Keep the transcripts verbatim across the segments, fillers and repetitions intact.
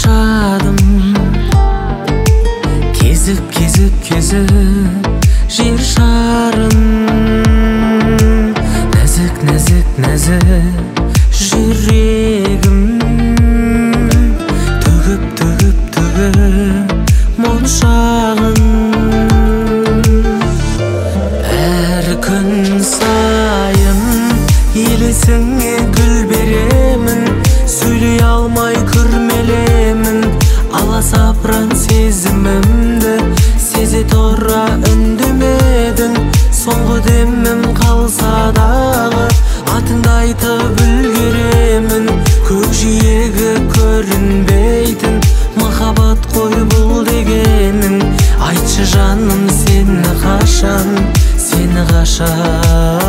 баштадым. Кезіп кезіп кезіп жер шарын, нәзік нәзік нәзік жүрегім төгіп төгіп төгіп моншағын. Әр күн сайын елесіңе гүл беремін, сөйлей алмай күрмелемін. Аласапыран сезімімді сезе тұра үндемедің. Соңғы демім қалса дағы атыңды айтып үлгеремін. Көкжиегі көрінбейтін махаббат қой бұл дегенің. Айтшы жаным сені қашан, сені қашан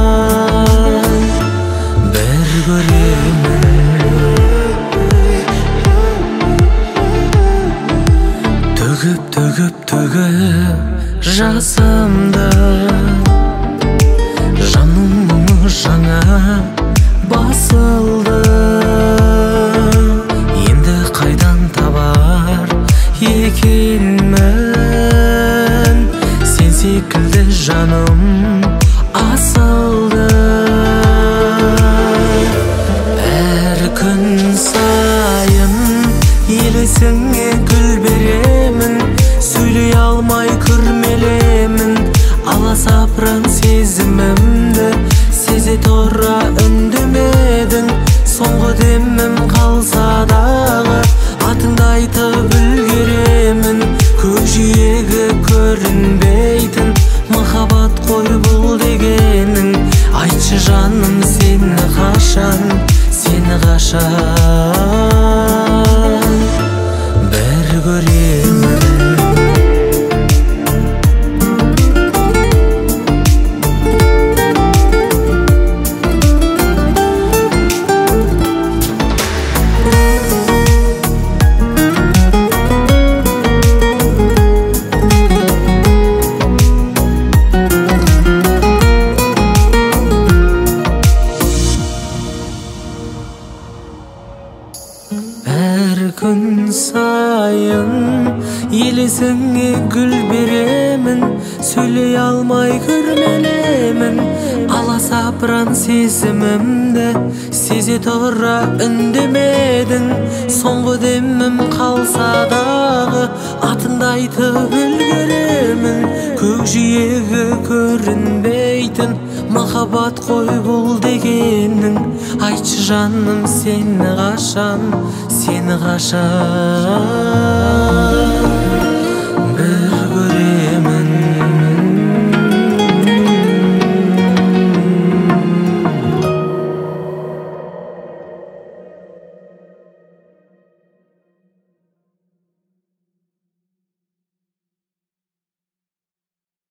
бір көремін. Төгіп төгіп төгіп жасымды, жаным мұңы жаңа басылды. Енді қайдан табар екенмін сен секілді жаным асылды. Әр күн сайын елесіңе гүл беремін, сөйлей алмай күрмелемін. Аласапыран сезімімді сезе тұра үндемедің. Соңғы демім қалса дағы атыңды айтып үлгеремін. Көкжиегі көрінбейтін махаббат қой бұл дегенің. Айтшы жаным сені қашан, сені қашан бір көремін. Әр күн сайын елесіңе гүл беремін, сөйлей алмай күрмелемін. Аласапыран сезімімді сезе тұра үндемедің. Соңғы демім қалса дағы атыңды айтып үлгеремін. Көкжиегі көрінбейтін махаббат қой бұл дегенің. Айтшы жаным сені қашан, сені қашан